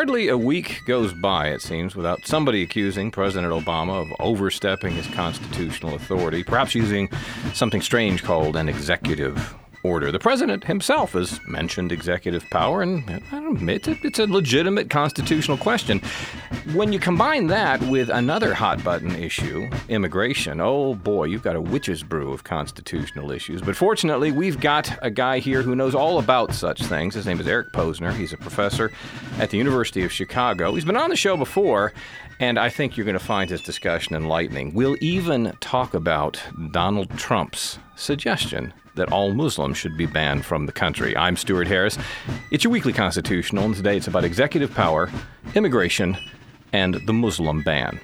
Hardly a week goes by, it seems, without somebody accusing President Obama of overstepping his constitutional authority, perhaps using something strange called an executive order. The president himself has mentioned executive power, and I don't admit it's a legitimate constitutional question. When you combine that with another hot-button issue, immigration, oh boy, you've got a witch's brew of constitutional issues. But fortunately, we've got a guy here who knows all about such things. His name is Eric Posner. He's a professor at the University of Chicago. He's been on the show before, and I think you're going to find his discussion enlightening. We'll even talk about Donald Trump's suggestion that all Muslims should be banned from the country. I'm Stuart Harris. It's your weekly constitutional, and today it's about executive power, immigration, and the Muslim ban.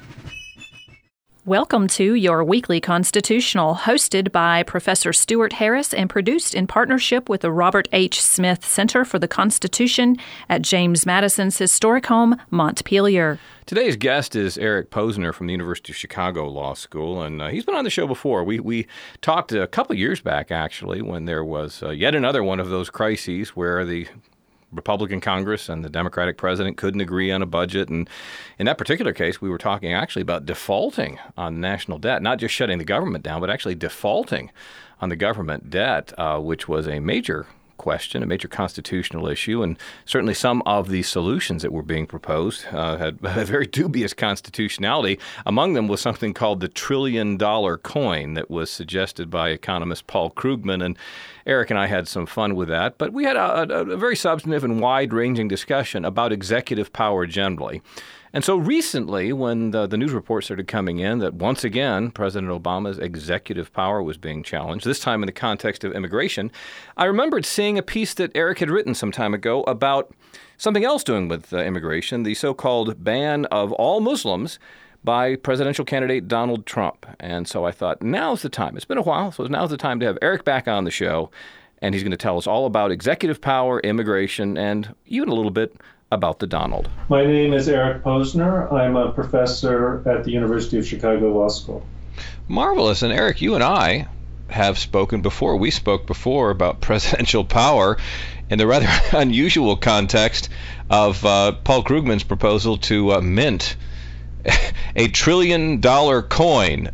Welcome to your weekly constitutional, hosted by Professor Stuart Harris and produced in partnership with the Robert H. Smith Center for the Constitution at James Madison's historic home, Montpelier. Today's guest is Eric Posner from the University of Chicago Law School, and he's been on the show before. We talked a couple years back, actually, when there was yet another one of those crises where the Republican Congress and the Democratic president couldn't agree on a budget. And in that particular case, we were talking actually about defaulting on national debt, not just shutting the government down, but actually defaulting on the government debt, which was a major question, a major constitutional issue, and certainly some of the solutions that were being proposed had a very dubious constitutionality. Among them was something called the $1 trillion coin that was suggested by economist Paul Krugman, and Eric and I had some fun with that, but we had a very substantive and wide-ranging discussion about executive power generally. And so recently, when the news reports started coming in that once again President Obama's executive power was being challenged, this time in the context of immigration, I remembered seeing a piece that Eric had written some time ago about something else doing with immigration, the so-called ban of all Muslims by presidential candidate Donald Trump. And so I thought, now's the time. It's been a while, so now's the time to have Eric back on the show, and he's going to tell us all about executive power, immigration, and even a little bit about the Donald. My name is Eric Posner. I'm a professor at the University of Chicago Law School. Marvelous. And Eric, you and I have spoken before. We spoke before about presidential power in the rather unusual context of Paul Krugman's proposal to mint a $1 trillion coin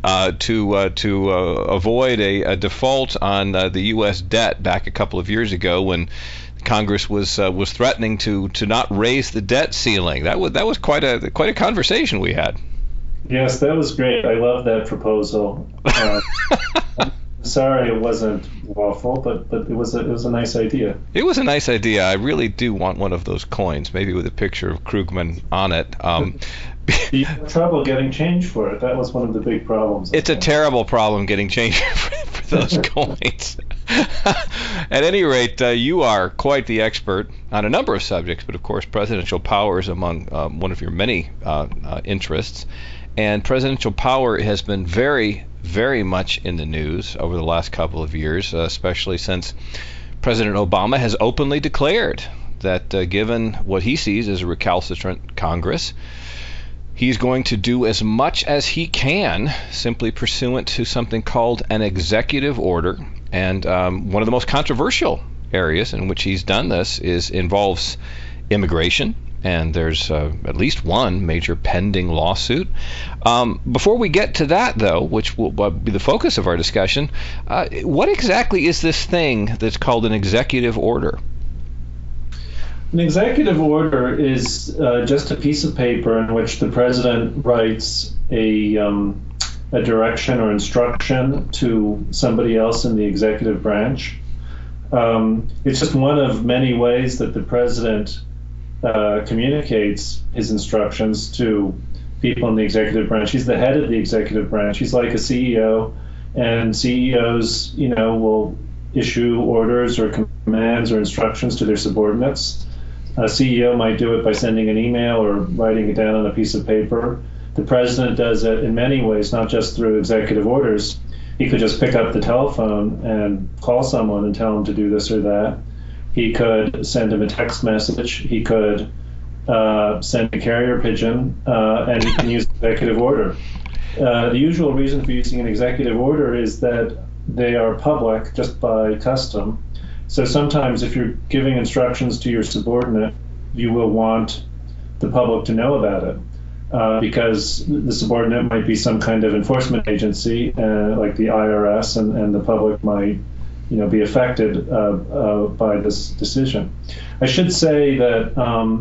to avoid a default on the U.S. debt back a couple of years ago when Congress was threatening to not raise the debt ceiling. That was quite a conversation we had. Yes, that was great. I love that proposal. Sorry it wasn't lawful, but it was a nice idea. It was a nice idea. I really do want one of those coins, maybe with a picture of Krugman on it. You have trouble getting change for it. That was one of the big problems. It's a terrible problem getting change for those coins. At any rate, you are quite the expert on a number of subjects, but of course presidential power is among one of your many interests. And presidential power has been very, very much in the news over the last couple of years, especially since President Obama has openly declared that given what he sees as a recalcitrant Congress, he's going to do as much as he can simply pursuant to something called an executive order. And one of the most controversial areas in which he's done this involves immigration. And there's at least one major pending lawsuit. Before we get to that, though, which will be the focus of our discussion, what exactly is this thing that's called an executive order? An executive order is just a piece of paper in which the president writes a direction or instruction to somebody else in the executive branch. It's just one of many ways that the president communicates his instructions to people in the executive branch. He's the head of the executive branch. He's like a CEO, and CEOs, will issue orders or commands or instructions to their subordinates. A CEO might do it by sending an email or writing it down on a piece of paper. The president does it in many ways, not just through executive orders. He could just pick up the telephone and call someone and tell them to do this or that. He could send him a text message. He could send a carrier pigeon, and he can use executive order. The usual reason for using an executive order is that they are public just by custom. So sometimes if you're giving instructions to your subordinate, you will want the public to know about it. Because the subordinate might be some kind of enforcement agency, like the IRS, and the public might, be affected by this decision. I should say that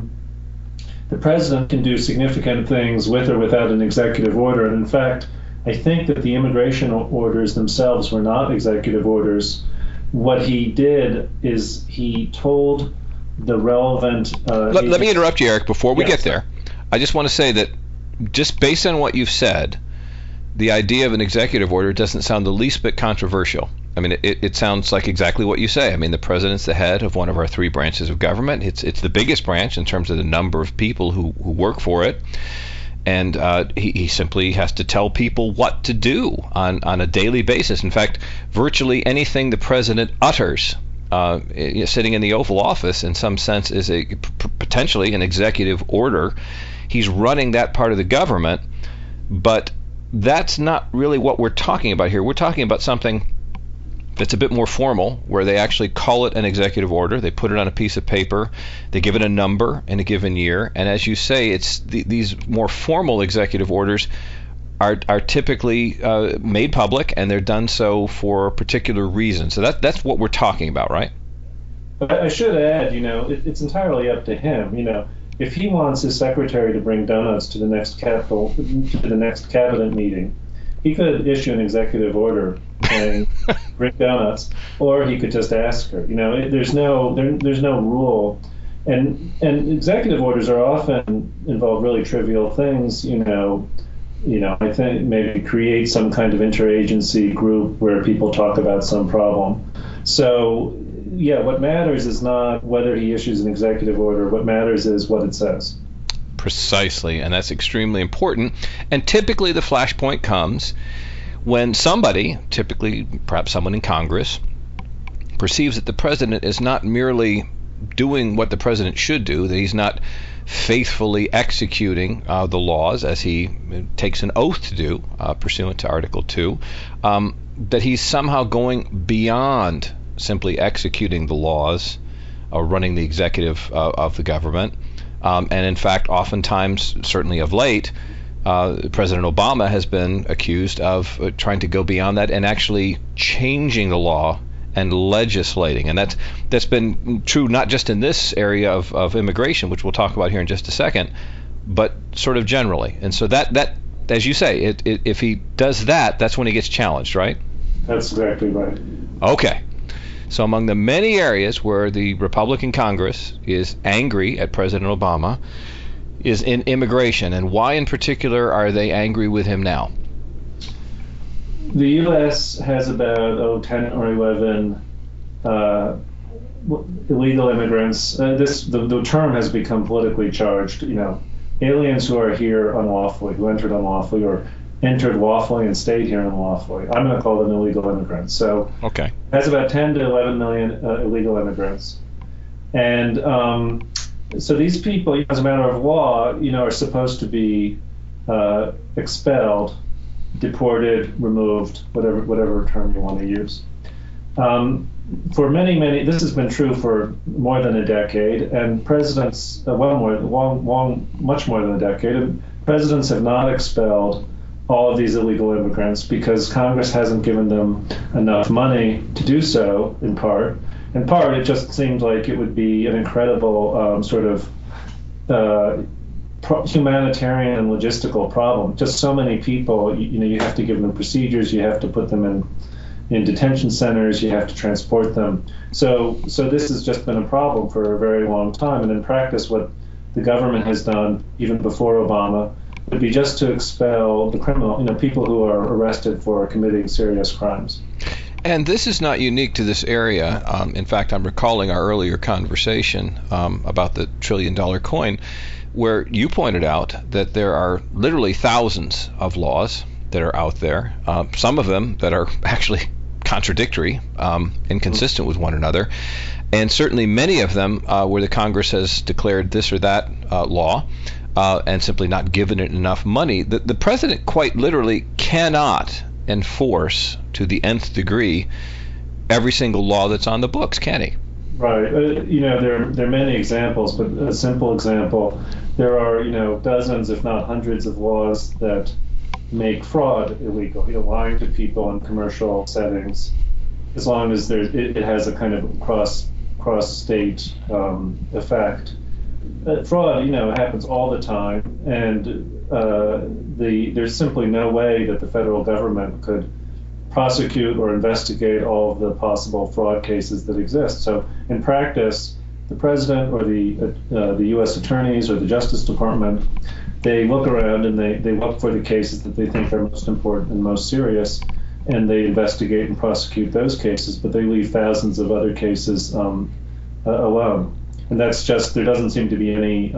the president can do significant things with or without an executive order, and in fact, I think that the immigration orders themselves were not executive orders. What he did is he told the relevant... Let me interrupt you, Eric, before we get there. I just want to say that just based on what you've said, the idea of an executive order doesn't sound the least bit controversial. I mean, it sounds like exactly what you say. I mean, the president's the head of one of our three branches of government. It's the biggest branch in terms of the number of people who work for it. And he simply has to tell people what to do on a daily basis. In fact, virtually anything the president utters sitting in the Oval Office, in some sense, is potentially an executive order. He's running that part of the government, but that's not really what we're talking about here. We're talking about something that's a bit more formal, where they actually call it an executive order. They put it on a piece of paper. They give it a number in a given year. And as you say, it's these more formal executive orders are typically made public, and they're done so for a particular reason. So that's what we're talking about, right? But I should add, it's entirely up to him. If he wants his secretary to bring donuts to the next cabinet meeting, he could issue an executive order saying bring donuts, or he could just ask her. There's no rule, and executive orders are often involve really trivial things. I think maybe create some kind of interagency group where people talk about some problem. So, what matters is not whether he issues an executive order. What matters is what it says. Precisely, and that's extremely important. And typically the flashpoint comes when somebody, typically perhaps someone in Congress, perceives that the president is not merely doing what the president should do, that he's not faithfully executing the laws as he takes an oath to do, pursuant to Article 2, that he's somehow going beyond simply executing the laws or running the executive of the government. And in fact, oftentimes, certainly of late, President Obama has been accused of trying to go beyond that and actually changing the law and legislating. And that's been true not just in this area of immigration, which we'll talk about here in just a second, but sort of generally. And so that as you say, if he does that, that's when he gets challenged, right? That's exactly right. Okay. So among the many areas where the Republican Congress is angry at President Obama is in immigration. And why in particular are they angry with him now? The U.S. has about 10 or 11 illegal immigrants. The term has become politically charged. Aliens who are here unlawfully, who entered unlawfully, or entered lawfully and stayed here unlawfully. I'm going to call them illegal immigrants. So okay, it has about 10 to 11 million illegal immigrants. And so these people, as a matter of law, are supposed to be expelled, deported, removed, whatever term you want to use. For many, this has been true for more than a decade, and presidents, much more than a decade, presidents have not expelled all of these illegal immigrants because Congress hasn't given them enough money to do so, in part. In part, it just seemed like it would be an incredible sort of humanitarian and logistical problem. Just so many people, you have to give them procedures, you have to put them in detention centers, you have to transport them. So this has just been a problem for a very long time. And in practice, what the government has done, even before Obama, would be just to expel the criminal, people who are arrested for committing serious crimes. And this is not unique to this area. In fact, I'm recalling our earlier conversation about the $1 trillion coin, where you pointed out that there are literally thousands of laws that are out there, some of them that are actually contradictory, inconsistent with one another, and certainly many of them where the Congress has declared this or that law and simply not given it enough money. The president quite literally cannot enforce to the nth degree every single law that's on the books, can he? Right. There are many examples, but a simple example, there are, dozens, if not hundreds, of laws that make fraud illegal, lying to people in commercial settings, as long as it has a kind of cross-state effect. Fraud, happens all the time, and there's simply no way that the federal government could prosecute or investigate all of the possible fraud cases that exist. So in practice, the president or the U.S. attorneys or the Justice Department, they look around and they look for the cases that they think are most important and most serious, and they investigate and prosecute those cases, but they leave thousands of other cases alone. And that's just, there doesn't seem to be any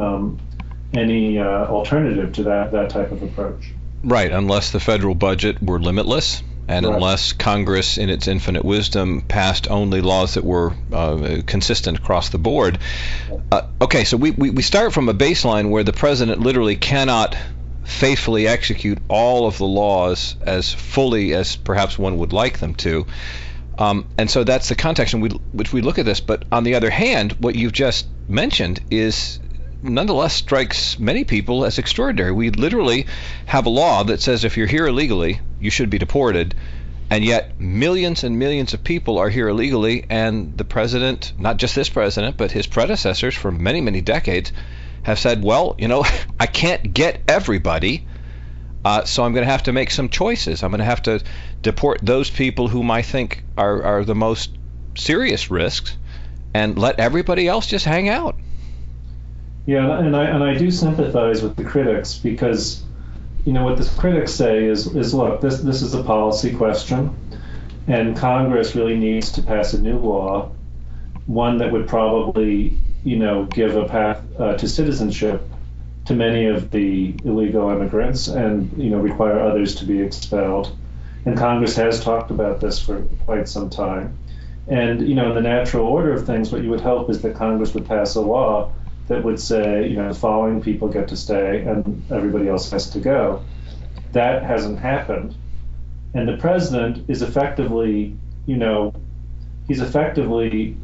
alternative to that type of approach. Right, unless the federal budget were limitless, and Right. unless Congress, in its infinite wisdom, passed only laws that were consistent across the board. Okay, so we start from a baseline where the president literally cannot faithfully execute all of the laws as fully as perhaps one would like them to. And so that's the context in which we look at this. But on the other hand, what you've just mentioned is nonetheless strikes many people as extraordinary. We literally have a law that says if you're here illegally, you should be deported, and yet millions and millions of people are here illegally, and the president, not just this president, but his predecessors for many, many decades, have said, well, I can't get everybody, so I'm going to have to make some choices. I'm going to have to deport those people whom I think are the most serious risks, and let everybody else just hang out. Yeah, and I do sympathize with the critics, because what the critics say is look, this is a policy question, and Congress really needs to pass a new law, one that would probably give a path to citizenship to many of the illegal immigrants, and require others to be expelled. And Congress has talked about this for quite some time. And in the natural order of things, what you would hope is that Congress would pass a law that would say, the following people get to stay and everybody else has to go. That hasn't happened. And the president is effectively, he's effectively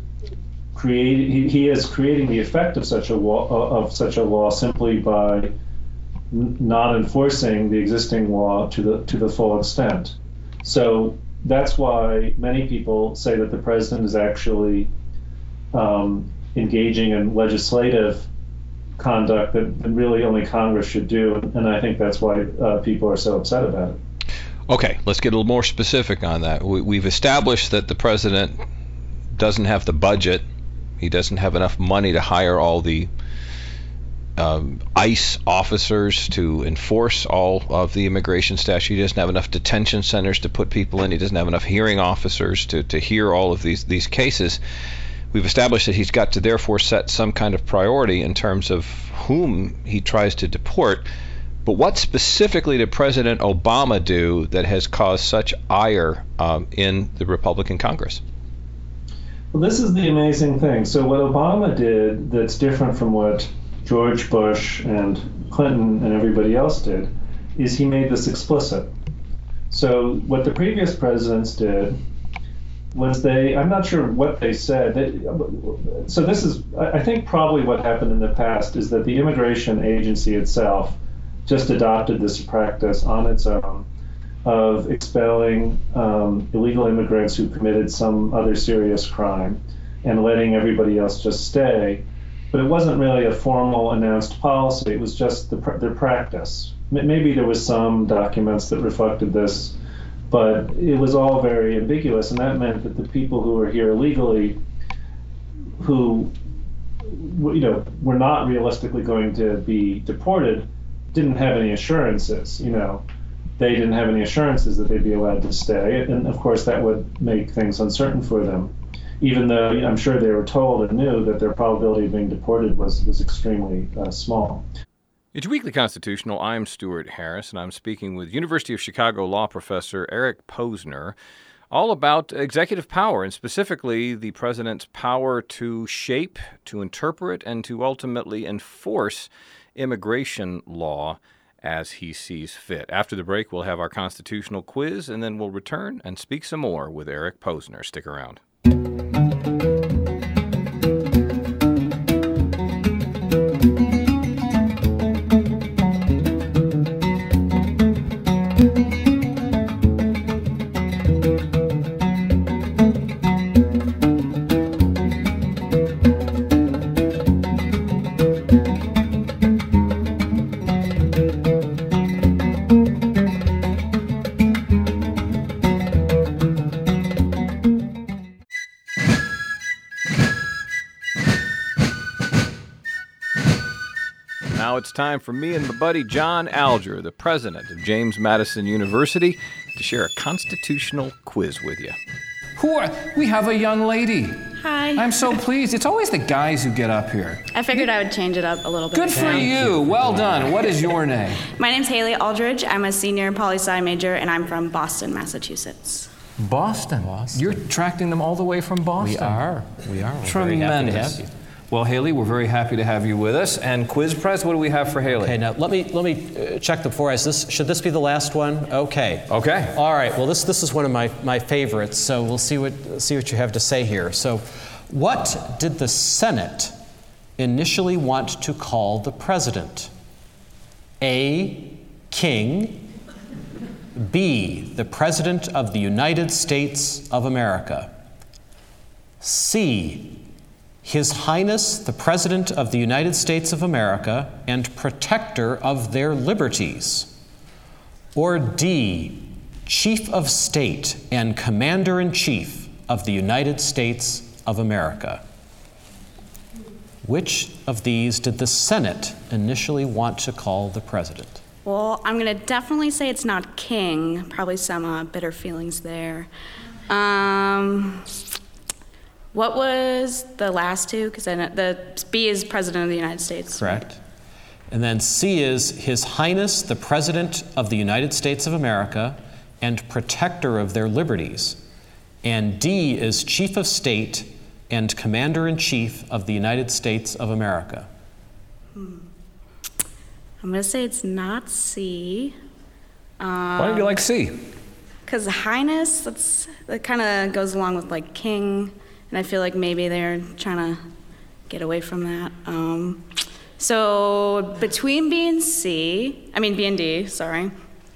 he is creating the effect of such a law simply by not enforcing the existing law to the full extent. So that's why many people say that the president is actually engaging in legislative conduct that really only Congress should do, and I think that's why people are so upset about it. Okay, let's get a little more specific on that. We've established that the president doesn't have the budget. He doesn't have enough money to hire all the ICE officers to enforce all of the immigration statute. He doesn't have enough detention centers to put people in. He doesn't have enough hearing officers to hear all of these cases. We've established that he's got to therefore set some kind of priority in terms of whom he tries to deport. But what specifically did President Obama do that has caused such ire in the Republican Congress? Well, this is the amazing thing. So what Obama did that's different from what George Bush and Clinton and everybody else did is he made this explicit. So what the previous presidents did was I'm not sure what they said. So this is, I think probably what happened in the past is that the immigration agency itself just adopted this practice on its own of expelling illegal immigrants who committed some other serious crime and letting everybody else just stay. But it wasn't really a formal announced policy. It was just their practice. Maybe there was some documents that reflected this, but it was all very ambiguous, and that meant that the people who were here illegally, who were not realistically going to be deported, didn't have any assurances. They didn't have any assurances that they'd be allowed to stay, and of course that would make things uncertain for them, even though I'm sure they were told and knew that their probability of being deported was extremely small. It's Weekly Constitutional. I'm Stuart Harris, and I'm speaking with University of Chicago law professor Eric Posner, all about executive power, and specifically the president's power to shape, to interpret, and to ultimately enforce immigration law as he sees fit. After the break, we'll have our constitutional quiz, and then we'll return and speak some more with Eric Posner. Stick around. now it's time for me and my buddy John Alger, the president of James Madison University, to share a constitutional quiz with you. We have a young lady. Hi. I'm so pleased. It's always the guys who get up here. I figured I would change it up a little bit. Good for you. Well done. What is your name? My name's Haley Aldridge. I'm a senior poli-sci major, and I'm from Boston, Massachusetts. Boston. You're attracting them all the way from Boston. We are. We're Tremendous. very happy to have you. Well, Haley, we're very happy to have you with us. And Quiz Press, what do we have for Haley? Okay, now let me check before I. Should this be the last one? Okay. Okay. All right. Well, this is one of my favorites. So we'll see what you have to say here. So, what did the Senate initially want to call the president? A. King. B. The President of the United States of America. C. His Highness the President of the United States of America and Protector of their liberties. Or D. Chief of State and Commander-in-Chief of the United States of America. Which of these did the Senate initially want to call the president? Well, I'm going to definitely say it's not king. Probably some bitter feelings there. What was the last two? Because the B is President of the United States. Correct. And then C is His Highness the President of the United States of America and Protector of their liberties. And D is Chief of State and Commander-in-Chief of the United States of America. I'm going to say it's not C. Why do you like C? Because Highness, that kind of goes along with like king, and I feel like maybe they're trying to get away from that. So between B and D, sorry.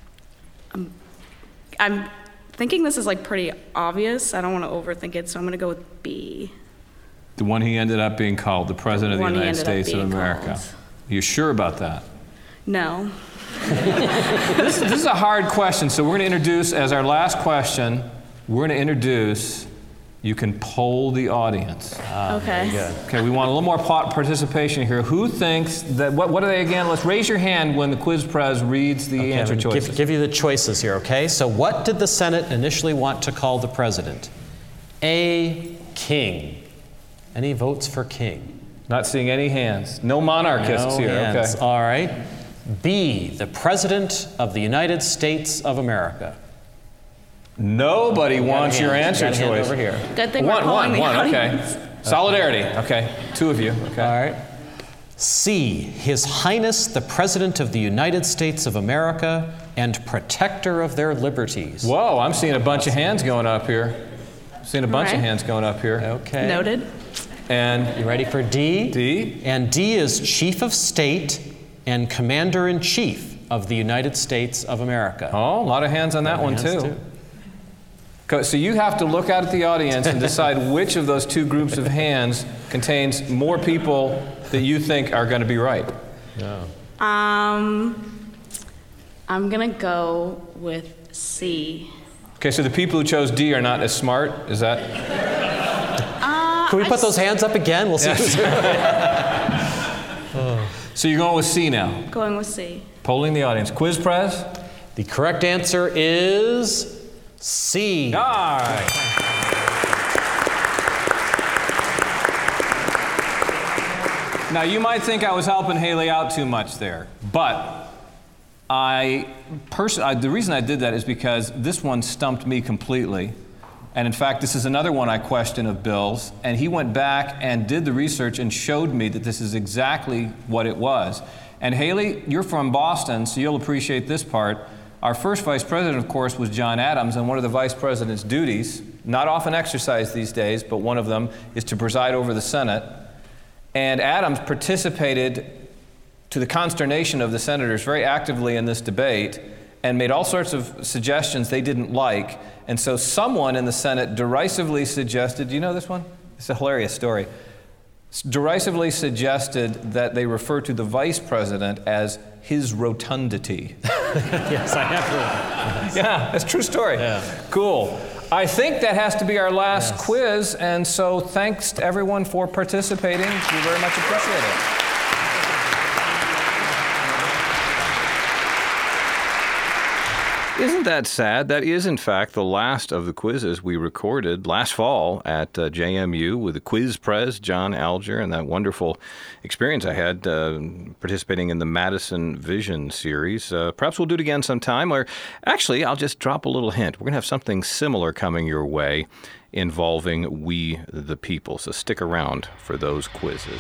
I'm thinking this is like pretty obvious. I don't want to overthink it, so I'm going to go with B. The one he ended up being called the President of the United States of America. You sure about that? No. This is a hard question, so we're going to introduce, as our last question, you can poll the audience. Okay. Okay, we want a little more participation here. Who thinks that, what are they again? Let's raise your hand when the Quiz Prez reads the answer choices. Give you the choices here, okay? So what did the Senate initially want to call the president? A. King. Any votes for king? Not seeing any hands. No monarchists here. Hands. Okay. All right. B. The President of the United States of America. Nobody wants your answer choice. Over here. Good thing we're polling the audience. Okay. Solidarity. Okay. Two of you. Okay. All right. C. His Highness the President of the United States of America and Protector of their liberties. Whoa, I'm seeing a bunch of hands going up here. Okay. Noted. And you ready for D? D. And D is Chief of State and Commander-in-Chief of the United States of America. Oh, a lot of hands on that one too. So you have to look out at the audience and decide which of those two groups of hands contains more people that you think are going to be right. Yeah. I'm going to go with C. Okay, so the people who chose D are not as smart, is that? Can we put those hands up again? We'll see. So you're going with C now? Going with C. Polling the audience. Quiz Prez? The correct answer is C. All right. Now, you might think I was helping Haley out too much there, but the reason I did that is because this one stumped me completely. And in fact, this is another one I question of Bill's, and he went back and did the research and showed me that this is exactly what it was. And Haley, you're from Boston, so you'll appreciate this part. Our first vice president, of course, was John Adams, and one of the vice president's duties, not often exercised these days, but one of them is to preside over the Senate. And Adams participated, to the consternation of the senators, very actively in this debate, and made all sorts of suggestions they didn't like. And so someone in the Senate derisively suggested, do you know this one? It's a hilarious story. Derisively suggested that they refer to the vice president as his rotundity. Yes, I have heard. Yeah, that's a true story. Yeah. Cool. I think that has to be our last quiz, and so thanks to everyone for participating. We very much appreciate it. Isn't that sad? That is, in fact, the last of the quizzes we recorded last fall at JMU with the quiz prez, John Alger, and that wonderful experience I had participating in the Madison Vision series. Perhaps we'll do it again sometime, or actually, I'll just drop a little hint. We're going to have something similar coming your way involving We the People, so stick around for those quizzes.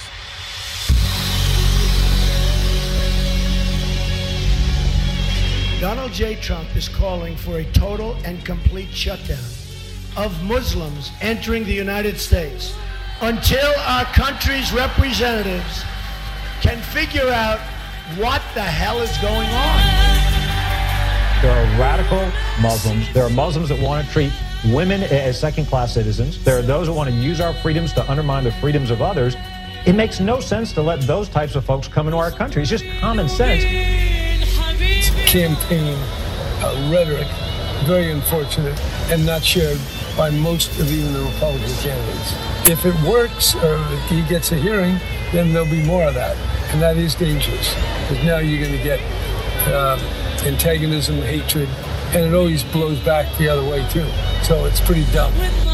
Donald J. Trump is calling for a total and complete shutdown of Muslims entering the United States until our country's representatives can figure out what the hell is going on. There are radical Muslims. There are Muslims that want to treat women as second-class citizens. There are those that want to use our freedoms to undermine the freedoms of others. It makes no sense to let those types of folks come into our country. It's just common sense. Campaign rhetoric, very unfortunate, and not shared by most of even the Republican candidates. If it works, or if he gets a hearing, then there'll be more of that, and that is dangerous, because now you're going to get antagonism, hatred, and it always blows back the other way too. So it's pretty dumb.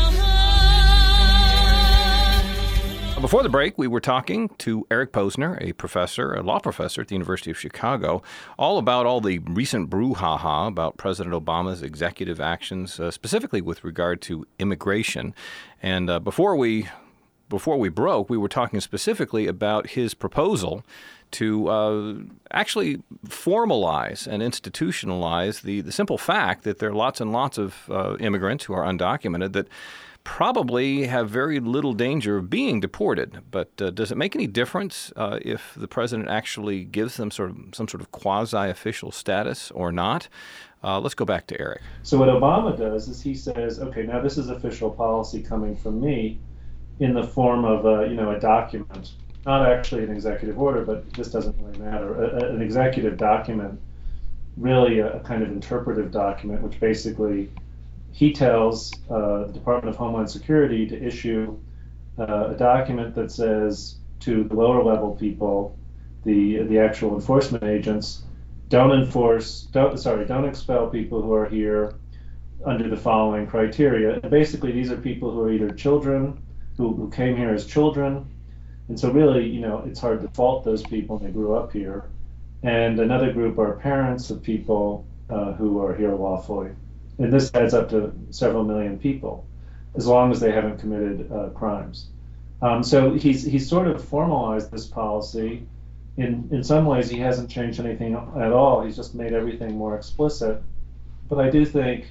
Before the break, we were talking to Eric Posner, a law professor at the University of Chicago, all about all the recent brouhaha about President Obama's executive actions, specifically with regard to immigration. And before we broke, we were talking specifically about his proposal to actually formalize and institutionalize the simple fact that there are lots and lots of immigrants who are undocumented that probably have very little danger of being deported. But does it make any difference if the president actually gives them some sort of quasi-official status or not? Let's go back to Eric. So what Obama does is he says, okay, now this is official policy coming from me in the form of a document, not actually an executive order, but this doesn't really matter. An executive document, really a kind of interpretive document, which basically he tells the Department of Homeland Security to issue a document that says to the lower level people, the actual enforcement agents, don't expel people who are here under the following criteria. And basically, these are people who are either children who came here as children, and so really, it's hard to fault those people when they grew up here. And another group are parents of people who are here lawfully. And this adds up to several million people, as long as they haven't committed crimes. So he's sort of formalized this policy. In some ways, he hasn't changed anything at all. He's just made everything more explicit. But I do think,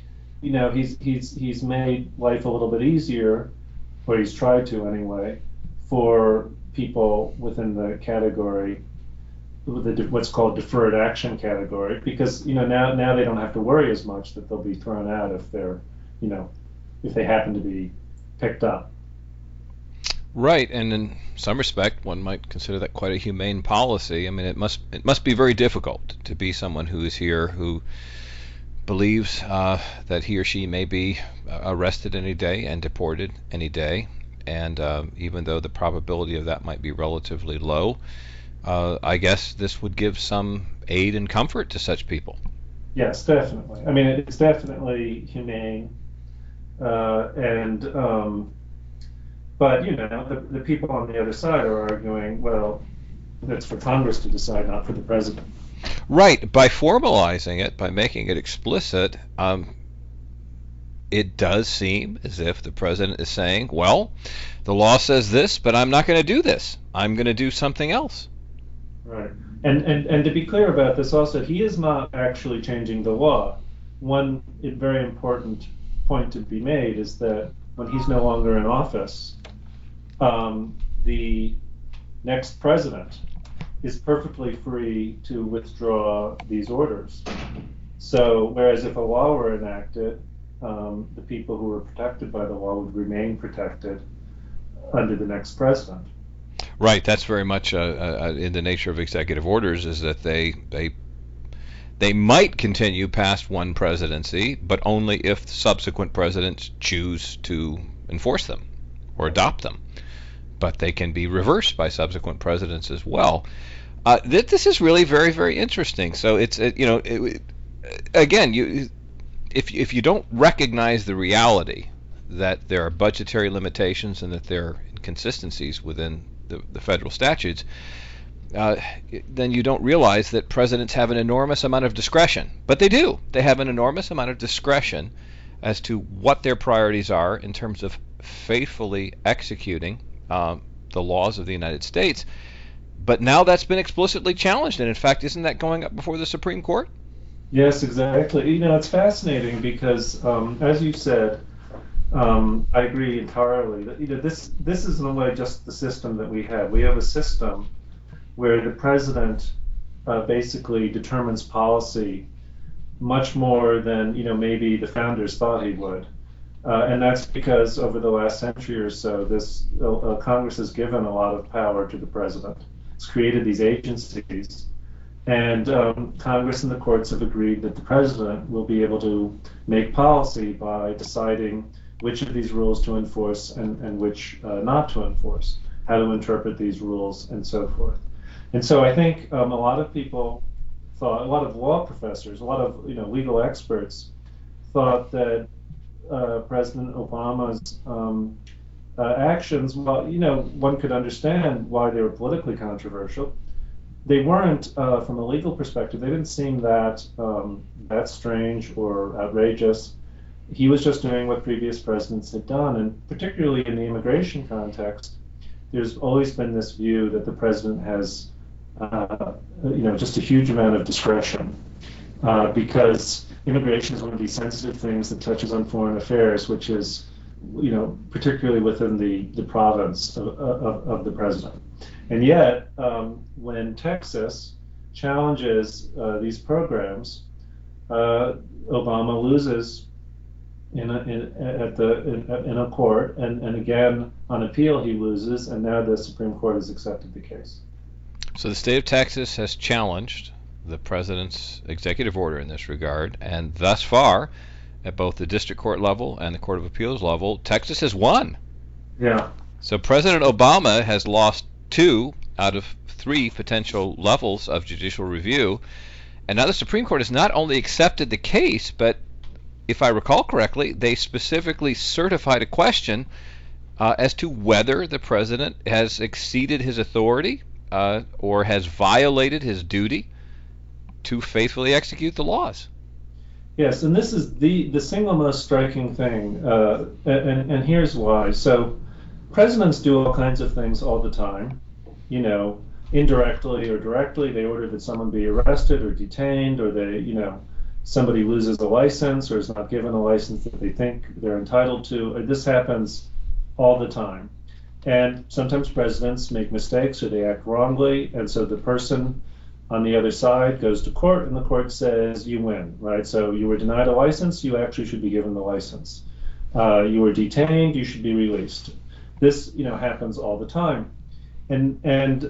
he's made life a little bit easier, or he's tried to anyway, for people within the category, what's called deferred action category, because now they don't have to worry as much that they'll be thrown out if they're if they happen to be picked up. Right, and in some respect, one might consider that quite a humane policy. I mean, it must be very difficult to be someone who is here who believes that he or she may be arrested any day and deported any day, and even though the probability of that might be relatively low, I guess this would give some aid and comfort to such people. Yes, definitely. I mean, it's definitely humane, but the people on the other side are arguing, well, that's for Congress to decide, not for the president. Right. By formalizing it, by making it explicit, it does seem as if the president is saying, well, the law says this, but I'm not going to do this. I'm going to do something else. Right. And to be clear about this also, he is not actually changing the law. One very important point to be made is that when he's no longer in office, the next president is perfectly free to withdraw these orders. So whereas if a law were enacted, the people who were protected by the law would remain protected under the next president. Right, that's very much in the nature of executive orders, is that they might continue past one presidency, but only if subsequent presidents choose to enforce them or adopt them. But they can be reversed by subsequent presidents as well. This is really very, very interesting. So it's again, if you don't recognize the reality that there are budgetary limitations and that there are inconsistencies within the federal statutes, then you don't realize that presidents have an enormous amount of discretion. But they do. They have an enormous amount of discretion as to what their priorities are in terms of faithfully executing the laws of the United States. But now that's been explicitly challenged, and in fact, isn't that going up before the Supreme Court? Yes, exactly. It's fascinating because, as you said, I agree entirely that this is in a way just the system that we have. We have a system where the president basically determines policy much more than maybe the founders thought he would, and that's because over the last century or so, this Congress has given a lot of power to the president. It's created these agencies. And Congress and the courts have agreed that the president will be able to make policy by deciding which of these rules to enforce and which not to enforce, how to interpret these rules, and so forth. And so I think a lot of people thought, a lot of law professors, a lot of legal experts thought that President Obama's actions, well, one could understand why they were politically controversial. They weren't, from a legal perspective, they didn't seem that strange or outrageous. He was just doing what previous presidents had done, and particularly in the immigration context, there's always been this view that the president has, just a huge amount of discretion, because immigration is one of these sensitive things that touches on foreign affairs, which is, particularly within the province of the president. And yet, when Texas challenges these programs, Obama loses in a court, and again on appeal he loses, and now the Supreme Court has accepted the case. So the state of Texas has challenged the president's executive order in this regard, and thus far, at both the district court level and the Court of Appeals level, Texas has won. Yeah. So President Obama has lost 2 out of 3 potential levels of judicial review, and now the Supreme Court has not only accepted the case, but if I recall correctly, they specifically certified a question as to whether the president has exceeded his authority or has violated his duty to faithfully execute the laws. Yes, and this is the single most striking thing, and here's why. So presidents do all kinds of things all the time, indirectly or directly. They order that someone be arrested or detained, or somebody loses a license or is not given a license that they think they're entitled to. This happens all the time. And sometimes presidents make mistakes or they act wrongly, and so the person on the other side goes to court, and the court says you win, right? So you were denied a license, you actually should be given the license. You were detained, you should be released. This, happens all the time, and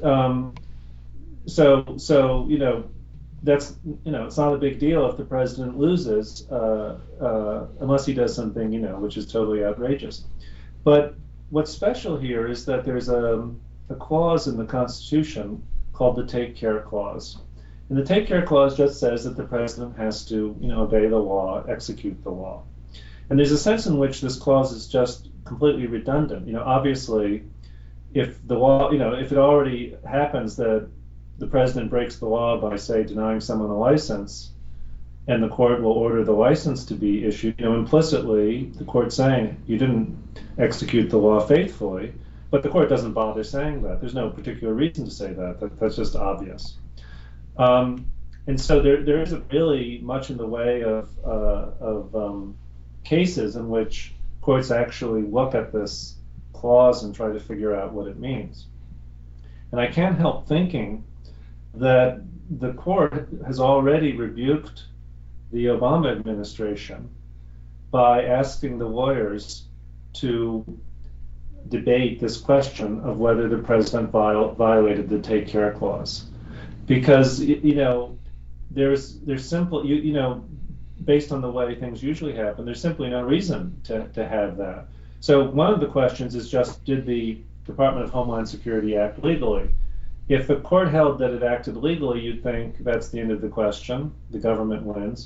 so that's it's not a big deal if the president loses, unless he does something which is totally outrageous. But what's special here is that there's a clause in the Constitution called the Take Care Clause. And the Take Care Clause just says that the president has to, obey the law, execute the law. And there's a sense in which this clause is just completely redundant. Obviously, if the law, if it already happens that the president breaks the law by, say, denying someone a license, and the court will order the license to be issued, implicitly the court's saying you didn't execute the law faithfully. But the court doesn't bother saying that. There's no particular reason to say that. That's just obvious. And so there isn't really much in the way of cases in which courts actually look at this clause and try to figure out what it means. And I can't help thinking that the court has already rebuked the Obama administration by asking the lawyers to debate this question of whether the president violated the Take Care Clause, because there's simple based on the way things usually happen, there's simply no reason to have that. So one of the questions is just, did the Department of Homeland Security act legally? If the court held that it acted legally, you'd think that's the end of the question, the government wins.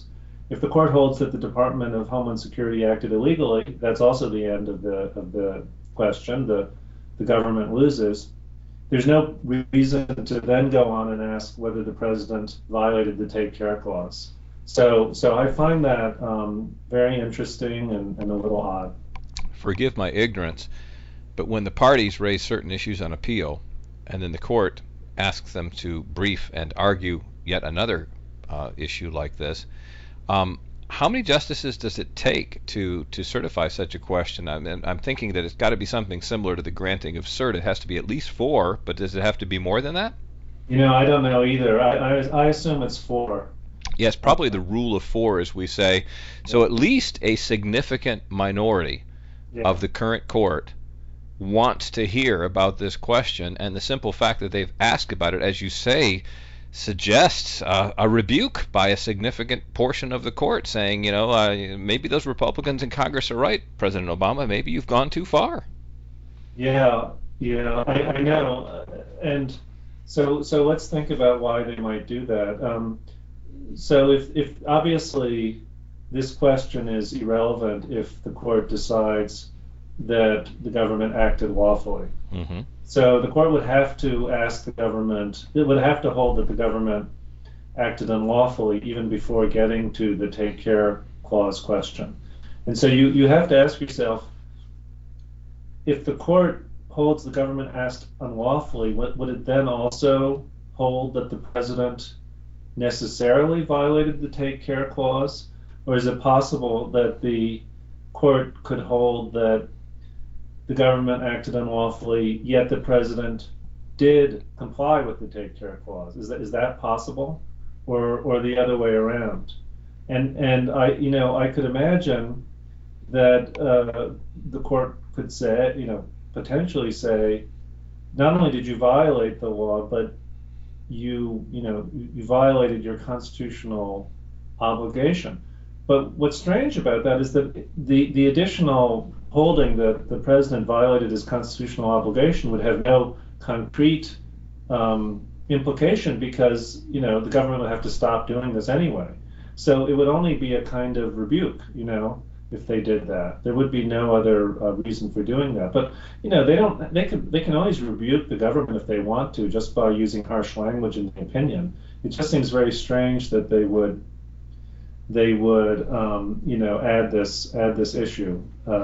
If the court holds that the Department of Homeland Security acted illegally, that's also the end of the question. The government loses. There's no reason to then go on and ask whether the president violated the Take Care Clause. So I find that very interesting and a little odd. Forgive my ignorance, but when the parties raise certain issues on appeal, and then the court asks them to brief and argue yet another issue like this, how many justices does it take to certify such a question? I'm thinking that it's got to be something similar to the granting of cert. It has to be at least 4, but does it have to be more than that? I don't know either. I assume it's 4. Yes, probably the rule of 4, as we say. So at least a significant minority of the current court wants to hear about this question, and the simple fact that they've asked about it, as you say, suggests a rebuke by a significant portion of the court, saying, maybe those Republicans in Congress are right, President Obama. Maybe you've gone too far. Yeah, I know. And so let's think about why they might do that. So if obviously this question is irrelevant if the court decides that the government acted lawfully. Mm-hmm. So the court would have to ask the government, it would have to hold that the government acted unlawfully even before getting to the Take Care Clause question. And so you have to ask yourself, if the court holds the government acted unlawfully, would it then also hold that the president necessarily violated the Take Care Clause? Or is it possible that the court could hold that the government acted unlawfully, yet the president did comply with the Take Care Clause? Is that possible, or the other way around? And I could imagine that the court could say, potentially say, not only did you violate the law, but you violated your constitutional obligation. But what's strange about that is that the additional holding that the president violated his constitutional obligation would have no concrete implication, because the government would have to stop doing this anyway. So it would only be a kind of rebuke, if they did that. There would be no other reason for doing that. But they can always rebuke the government if they want to, just by using harsh language in the opinion. It just seems very strange that they would add this issue.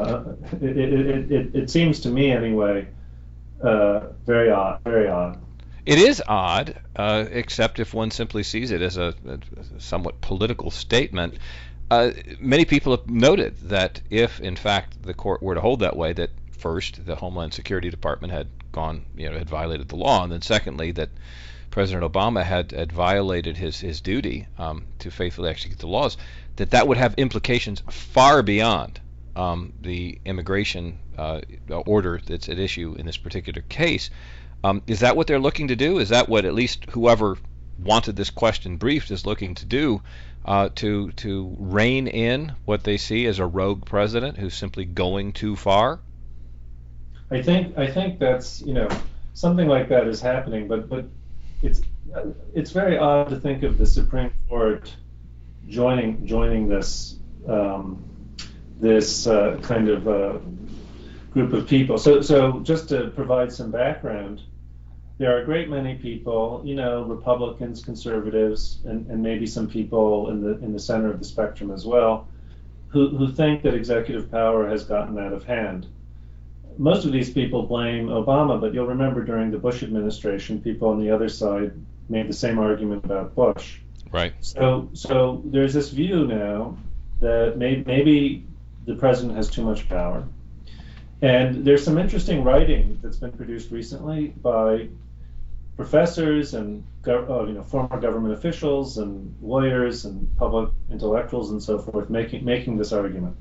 It seems to me anyway very odd. It is odd, except if one simply sees it as a somewhat political statement. Many people have noted that if, in fact, the court were to hold that way, that first, the Homeland Security Department had violated the law, and then secondly, that President Obama had violated his duty to faithfully execute the laws, that would have implications far beyond the immigration order that's at issue in this particular case. Is that what they're looking to do? Is that what at least whoever wanted this question briefed is looking to do, to rein in what they see as a rogue president who's simply going too far? I think that's something like that is happening, but it's very odd to think of the Supreme Court joining this kind of group of people. So just to provide some background, there are a great many people, Republicans, conservatives, and maybe some people in the center of the spectrum as well, who think that executive power has gotten out of hand. Most of these people blame Obama, but you'll remember during the Bush administration, people on the other side made the same argument about Bush. Right. So there's this view now that maybe the president has too much power. And there's some interesting writing that's been produced recently by professors and former government officials and lawyers and public intellectuals and so forth making this argument.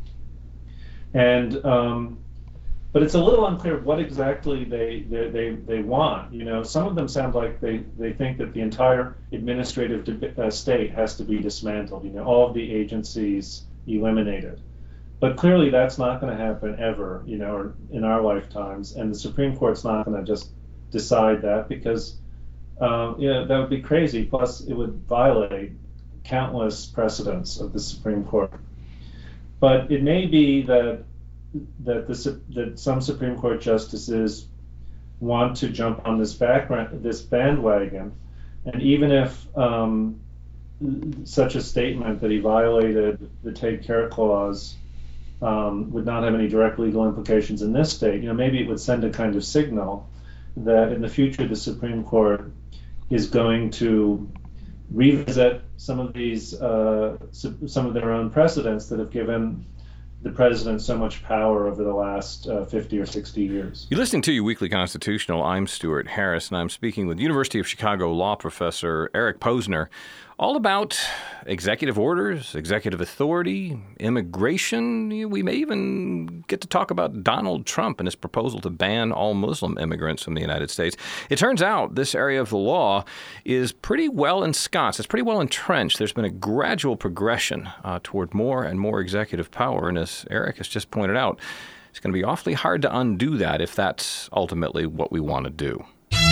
And but it's a little unclear what exactly they want. Some of them sound like they think that the entire administrative state has to be dismantled. All of the agencies eliminated. But clearly that's not going to happen ever, or in our lifetimes. And the Supreme Court's not going to just decide that, because that would be crazy. Plus, it would violate countless precedents of the Supreme Court. But it may be that some Supreme Court justices want to jump on this bandwagon, and even if such a statement that he violated the Take Care Clause would not have any direct legal implications in this state, maybe it would send a kind of signal that in the future the Supreme Court is going to revisit some of their own precedents that have given the president so much power over the last 50 or 60 years. You're listening to Your Weekly Constitutional. I'm Stuart Harris, and I'm speaking with University of Chicago law professor Eric Posner all about executive orders, executive authority, immigration. We may even get to talk about Donald Trump and his proposal to ban all Muslim immigrants from the United States. It turns out this area of the law is pretty well ensconced. It's pretty well entrenched. There's been a gradual progression toward more and more executive power, and as Eric has just pointed out, it's going to be awfully hard to undo that if that's ultimately what we want to do.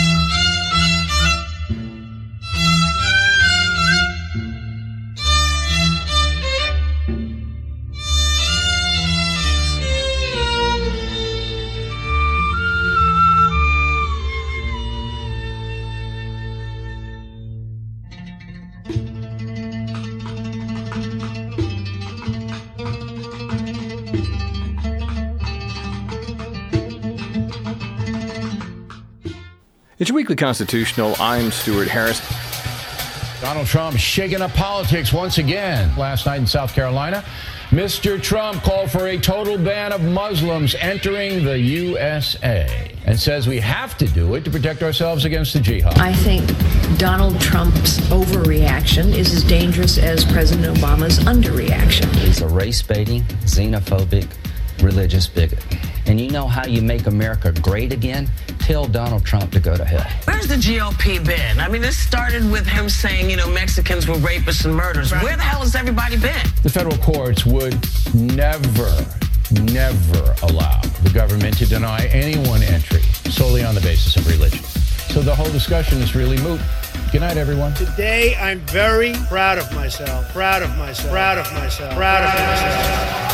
It's Your Weekly Constitutional. I'm Stuart Harris. Donald Trump shaking up politics once again. Last night in South Carolina, Mr. Trump called for a total ban of Muslims entering the USA and says we have to do it to protect ourselves against the jihad. I think Donald Trump's overreaction is as dangerous as President Obama's underreaction. He's a race-baiting, xenophobic, religious bigot. And you know how you make America great again? Tell Donald Trump to go to hell. Where's the GOP been? I mean, this started with him saying, Mexicans were rapists and murderers. Right. Where the hell has everybody been? The federal courts would never allow the government to deny anyone entry solely on the basis of religion. So the whole discussion is really moot. Good night, everyone. Today, I'm very proud of myself. Proud of myself. Proud of myself. Proud of myself.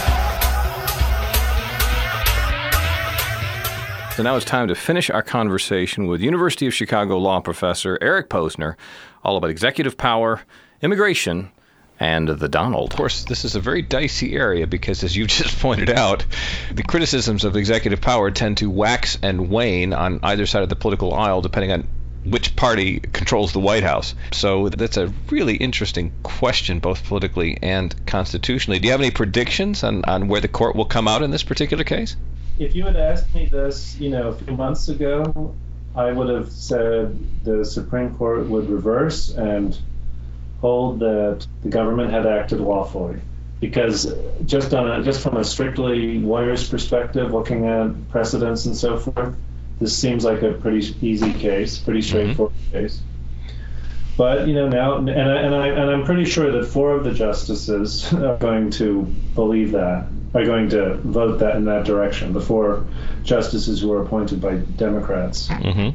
So now it's time to finish our conversation with University of Chicago law professor Eric Posner, all about executive power, immigration, and the Donald. Of course, this is a very dicey area because, as you just pointed out, the criticisms of executive power tend to wax and wane on either side of the political aisle depending on which party controls the White House. So that's a really interesting question, both politically and constitutionally. Do you have any predictions on where the court will come out in this particular case? If you had asked me this, a few months ago, I would have said the Supreme Court would reverse and hold that the government had acted lawfully. Because just from a strictly lawyer's perspective, looking at precedents and so forth, this seems like a pretty easy case, pretty straightforward case. But now, and I'm pretty sure that 4 of the justices are going to believe that, are going to vote that in that direction. The 4 justices who were appointed by Democrats.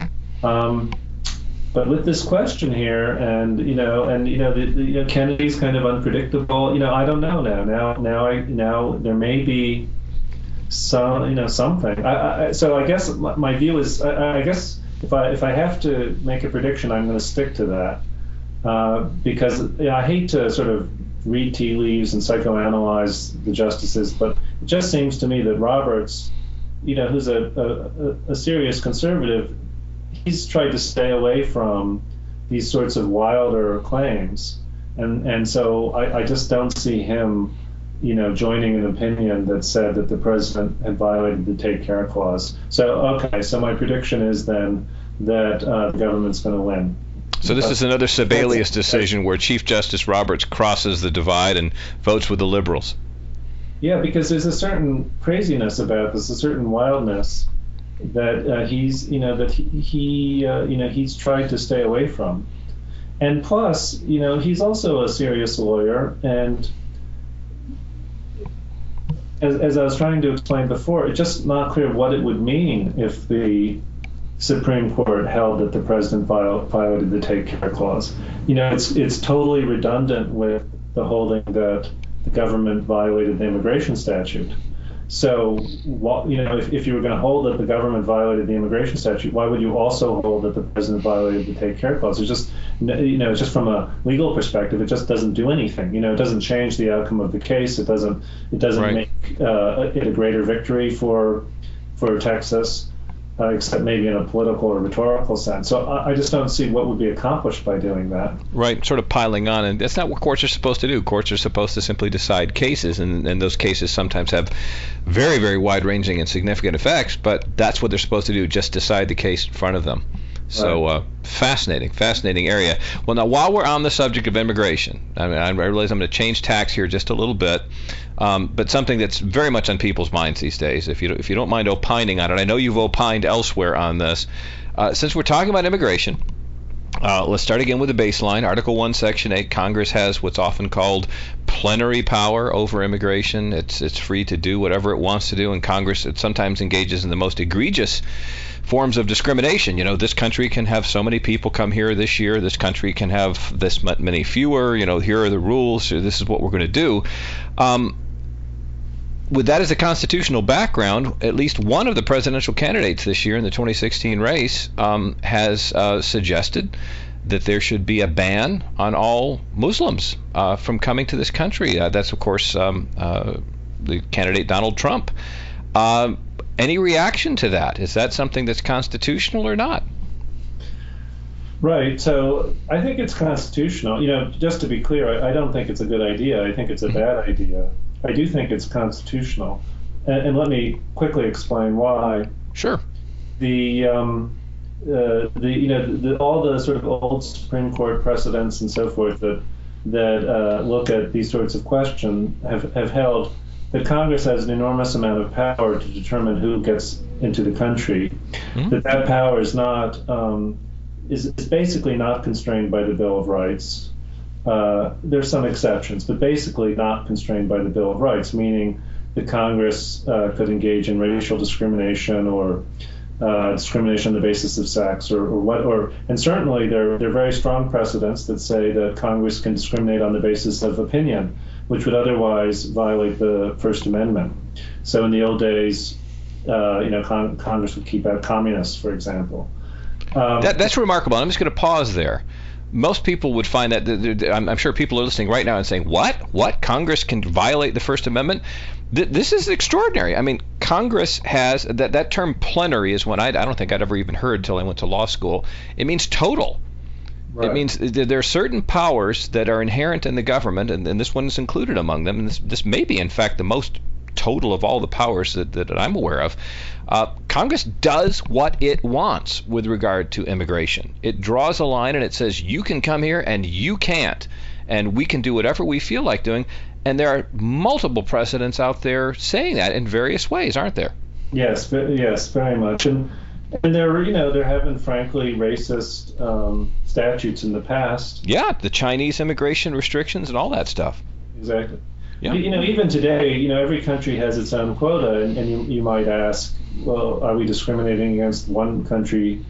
But with this question here, and Kennedy's kind of unpredictable. I don't know now. There may be something. So I guess my view is, I guess if I have to make a prediction, I'm going to stick to that. Because I hate to sort of read tea leaves and psychoanalyze the justices, but it just seems to me that Roberts, who's a serious conservative, he's tried to stay away from these sorts of wilder claims, and so I just don't see him, joining an opinion that said that the president had violated the Take Care Clause. So my prediction is then that the government's going to win. So this is another Sebelius decision where Chief Justice Roberts crosses the divide and votes with the liberals. Yeah, because there's a certain craziness about this, a certain wildness that he's tried to stay away from. And plus, he's also a serious lawyer, and as I was trying to explain before, it's just not clear what it would mean if the Supreme Court held that the president violated the Take Care Clause. It's totally redundant with the holding that the government violated the immigration statute. So, if you were going to hold that the government violated the immigration statute, why would you also hold that the president violated the Take Care Clause? It's just, it's just from a legal perspective, it just doesn't do anything. It doesn't change the outcome of the case. It doesn't right. Make it a greater victory for Texas, except maybe in a political or rhetorical sense. So I just don't see what would be accomplished by doing that. Right, sort of piling on, and that's not what courts are supposed to do. Courts are supposed to simply decide cases, and those cases sometimes have very, very wide-ranging and significant effects, but that's what they're supposed to do, just decide the case in front of them. So fascinating area. Well, now, while we're on the subject of immigration, I realize I'm going to change tacks here just a little bit, but something that's very much on people's minds these days, if you don't mind opining on it. I know you've opined elsewhere on this. Since we're talking about immigration, let's start again with the baseline. Article 1, Section 8, Congress has what's often called plenary power over immigration. It's free to do whatever it wants to do, and Congress it sometimes engages in the most egregious forms of discrimination. This country can have so many people come here this year. This country can have this many fewer. Here are the rules. This is what we're going to do. With that as a constitutional background, at least one of the presidential candidates this year in the 2016 race has suggested that there should be a ban on all Muslims from coming to this country. That's, of course, the candidate Donald Trump. Any reaction to that? Is that something that's constitutional or not? Right. So I think it's constitutional. Just to be clear, I don't think it's a good idea. I think it's a bad idea. I do think it's constitutional, and let me quickly explain why. Sure. All the sort of old Supreme Court precedents and so forth that look at these sorts of questions have held that Congress has an enormous amount of power to determine who gets into the country. Mm-hmm. That power is not is basically not constrained by the Bill of Rights. There's some exceptions, but basically not constrained by the Bill of Rights, meaning that Congress could engage in racial discrimination or discrimination on the basis of sex and certainly there are very strong precedents that say that Congress can discriminate on the basis of opinion, which would otherwise violate the First Amendment. So in the old days, Congress would keep out communists, for example. That's remarkable. I'm just going to pause there. Most people would find that, I'm sure people are listening right now and saying, what? Congress can violate the First Amendment? This is extraordinary. I mean, Congress has, that term plenary is one I don't think I'd ever even heard until I went to law school. It means total. Right. It means there are certain powers that are inherent in the government, and this one is included among them. And this may be, in fact, the most total of all the powers that I'm aware of. Congress does what it wants with regard to immigration. It draws a line and it says, you can come here and you can't. And we can do whatever we feel like doing. And there are multiple precedents out there saying that in various ways, aren't there? Yes, very much. And there have been, frankly, racist statutes in the past. Yeah, the Chinese immigration restrictions and all that stuff. Exactly. Yeah. Even today, every country has its own quota, and you might ask, well, are we discriminating against one country?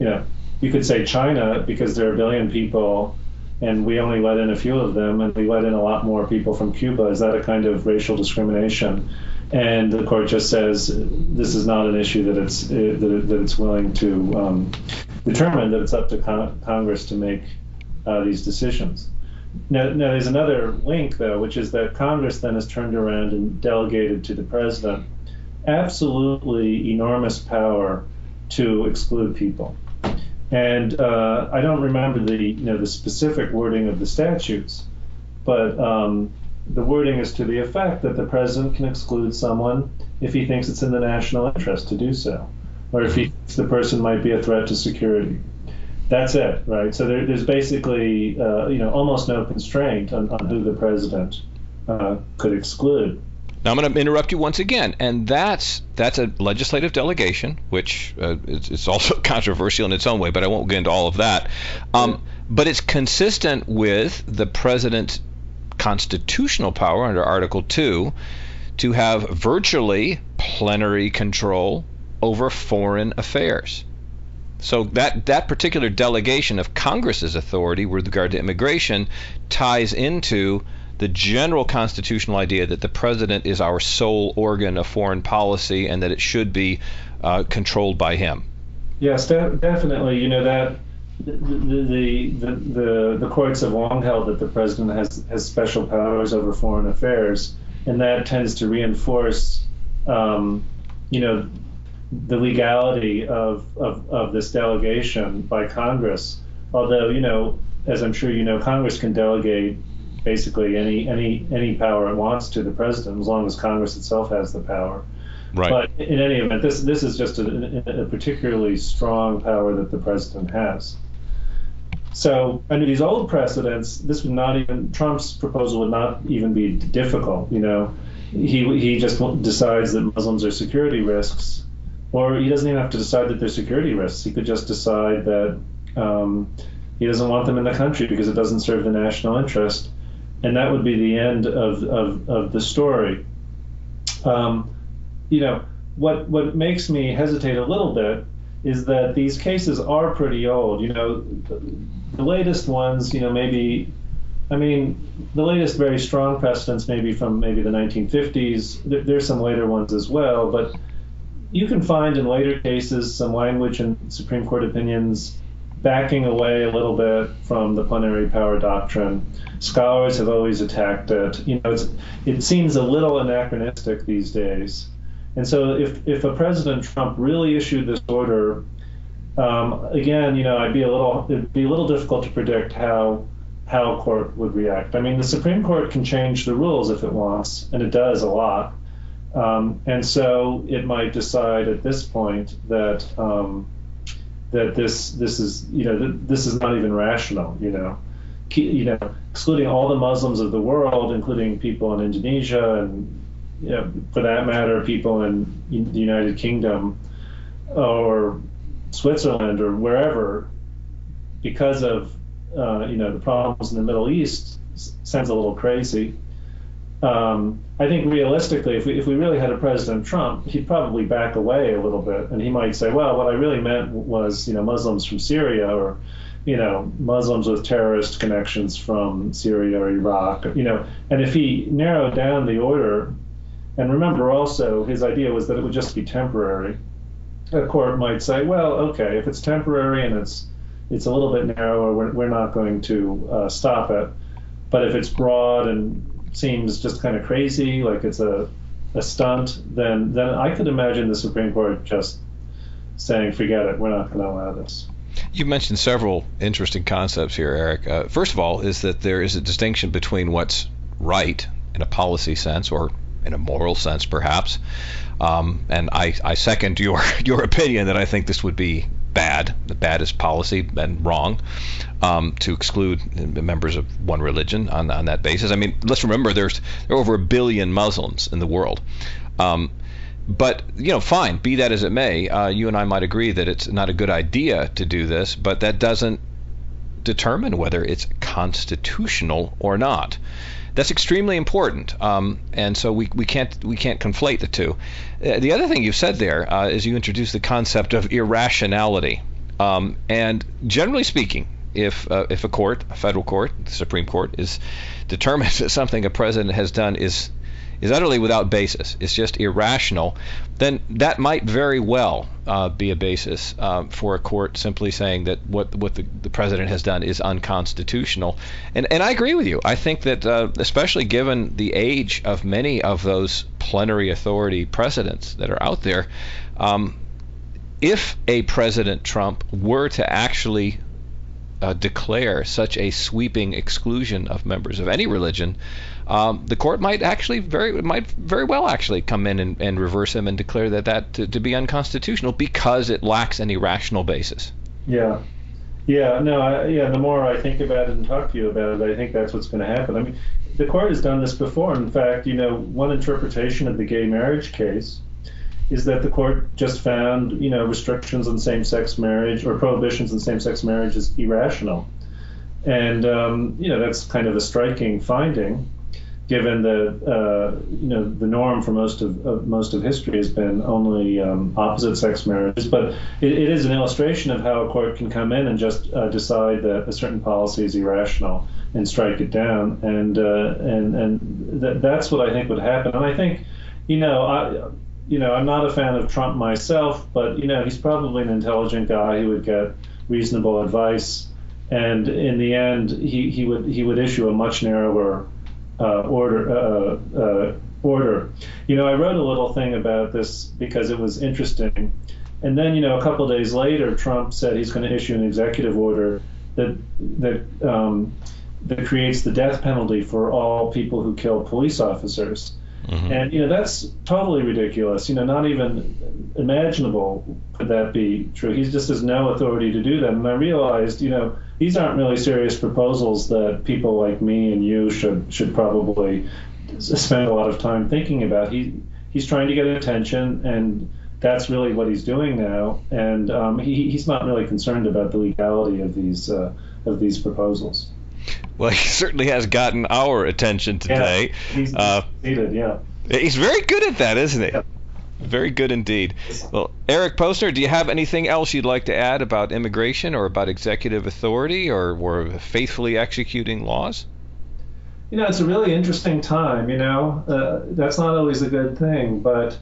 You could say China, because there are 1 billion people, and we only let in a few of them, and we let in a lot more people from Cuba. Is that a kind of racial discrimination? And the court just says this is not an issue that it's willing to determine, that it's up to Congress to make these decisions. Now, there's another link, though, which is that Congress then has turned around and delegated to the president absolutely enormous power to exclude people. And I don't remember the specific wording of the statutes, but the wording is to the effect that the president can exclude someone if he thinks it's in the national interest to do so, or if he thinks the person might be a threat to security. That's it, right? So there's basically, almost no constraint on who the president could exclude. Now I'm going to interrupt you once again, and that's a legislative delegation, which it's also controversial in its own way, but I won't get into all of that. But it's consistent with the president's constitutional power under Article 2 to have virtually plenary control over foreign affairs. So that particular delegation of Congress's authority with regard to immigration ties into the general constitutional idea that the president is our sole organ of foreign policy and that it should be controlled by him. Yes, definitely. You know, that the courts have long held that the president has special powers over foreign affairs, and that tends to reinforce, you know, the legality of this delegation by Congress. Although, you know, as I'm sure you know, Congress can delegate basically any power it wants to the president, as long as Congress itself has the power. Right. But in any event, this is just a particularly strong power that the president has. So under these old precedents, this would not even, Trump's proposal would not even be difficult. You know, he just decides that Muslims are security risks, or he doesn't even have to decide that they're security risks. He could just decide that he doesn't want them in the country because it doesn't serve the national interest, and that would be the end of the story. You know, what makes me hesitate a little bit is that these cases are pretty old. You know, the latest ones, you know, maybe, I mean, the latest very strong precedents maybe from maybe the 1950s. There's some later ones as well, but you can find in later cases some language in Supreme Court opinions backing away a little bit from the plenary power doctrine. Scholars have always attacked it. You know, it seems a little anachronistic these days. And so if a President Trump really issued this order, again, you know, it'd be a little difficult to predict how a court would react. I mean, the Supreme Court can change the rules if it wants, and it does a lot. And so it might decide at this point that that this is, you know, this is not even rational. You know, excluding all the Muslims of the world, including people in Indonesia and, you know, for that matter, people in the United Kingdom or Switzerland or wherever, because of you know, the problems in the Middle East, sounds a little crazy. I think realistically, if we really had a President Trump, he'd probably back away a little bit, and he might say, well, what I really meant was, you know, Muslims from Syria, or, you know, Muslims with terrorist connections from Syria or Iraq, you know. And if he narrowed down the order, and remember also his idea was that it would just be temporary, a court might say, well, okay, if it's temporary and it's a little bit narrower, we're not going to stop it. But if it's broad and seems just kind of crazy, like it's a stunt, then I could imagine the Supreme Court just saying, forget it, we're not going to allow this. You mentioned several interesting concepts here, Eric. First of all, is that there is a distinction between what's right in a policy sense, or in a moral sense, perhaps. And I second your opinion that I think this would be bad. The bad is policy and wrong to exclude members of one religion on that basis. I mean, let's remember there are over 1 billion Muslims in the world. But, you know, fine, be that as it may, you and I might agree that it's not a good idea to do this, but that doesn't determine whether it's constitutional or not. That's extremely important, and so we can't conflate the two. The other thing you said there is you introduced the concept of irrationality, and generally speaking, if a federal court, the Supreme Court, is determined that something a president has done is utterly without basis, it's just irrational, then that might very well be a basis for a court simply saying that what the president has done is unconstitutional. And I agree with you. I think that especially given the age of many of those plenary authority precedents that are out there, if a President Trump were to actually declare such a sweeping exclusion of members of any religion, the court might very well actually come in and reverse him and declare that to be unconstitutional because it lacks any rational basis. Yeah. The more I think about it and talk to you about it, I think that's what's going to happen. I mean, the court has done this before. In fact, you know, one interpretation of the gay marriage case is that the court just found, you know, restrictions on same-sex marriage or prohibitions on same-sex marriage is irrational. And, you know, that's kind of a striking finding. given that the norm for most of history has been only opposite-sex marriages. But it is an illustration of how a court can come in and just decide that a certain policy is irrational and strike it down, and that's what I think would happen. And I think, I'm not a fan of Trump myself, but he's probably an intelligent guy who would get reasonable advice, and in the end, he would issue a much narrower order. I wrote a little thing about this because it was interesting, and then a couple of days later, Trump said he's going to issue an executive order that creates the death penalty for all people who kill police officers. Mm-hmm. And that's totally ridiculous. Not even imaginable could that be true. He just has no authority to do that. And I realized, these aren't really serious proposals that people like me and you should probably spend a lot of time thinking about. He's trying to get attention, and that's really what he's doing now. And he's not really concerned about the legality of these proposals. Well, he certainly has gotten our attention today. Yeah, he's succeeded, yeah. He's very good at that, isn't he? Yeah. Very good indeed. Well, Eric Posner, do you have anything else you'd like to add about immigration or about executive authority or faithfully executing laws? It's a really interesting time, That's not always a good thing, but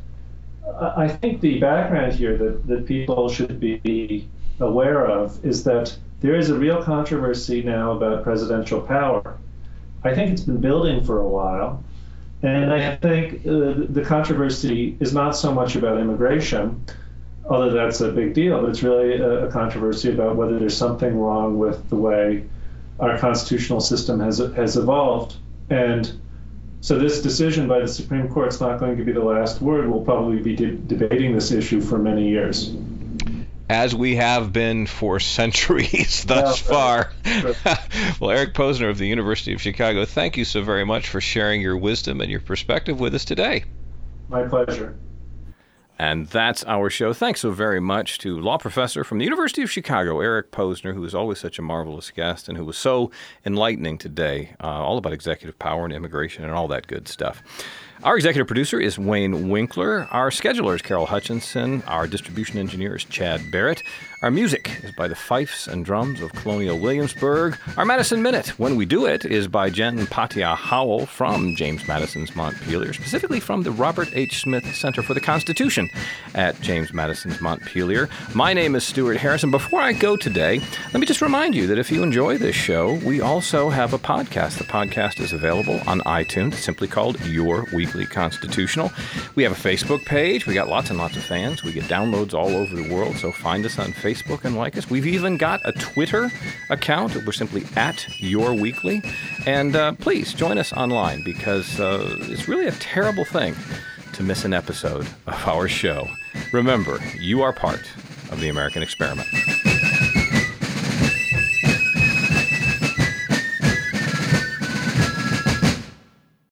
I think the background here that people should be aware of is that there is a real controversy now about presidential power. I think it's been building for a while, and I think the controversy is not so much about immigration, although that's a big deal, but it's really a controversy about whether there's something wrong with the way our constitutional system has evolved. And so this decision by the Supreme Court is not going to be the last word. We'll probably be debating this issue for many years. As we have been for centuries thus far. Well, Eric Posner of the University of Chicago, thank you so very much for sharing your wisdom and your perspective with us today. My pleasure. And that's our show. Thanks so very much to law professor from the University of Chicago, Eric Posner, who is always such a marvelous guest and who was so enlightening today, all about executive power and immigration and all that good stuff. Our executive producer is Wayne Winkler. Our scheduler is Carol Hutchinson. Our distribution engineer is Chad Barrett. Our music is by the fifes and drums of Colonial Williamsburg. Our Madison Minute, when we do it, is by Jen Patia Howell from James Madison's Montpelier, specifically from the Robert H. Smith Center for the Constitution at James Madison's Montpelier. My name is Stuart Harrison. Before I go today, let me just remind you that if you enjoy this show, we also have a podcast. The podcast is available on iTunes. It's simply called Your Weekly Constitutional. We have a Facebook page. We got lots and lots of fans. We get downloads all over the world, so find us on Facebook and like us. We've even got a Twitter account. We're simply at Your Weekly. And please join us online, because it's really a terrible thing to miss an episode of our show. Remember, you are part of the American experiment.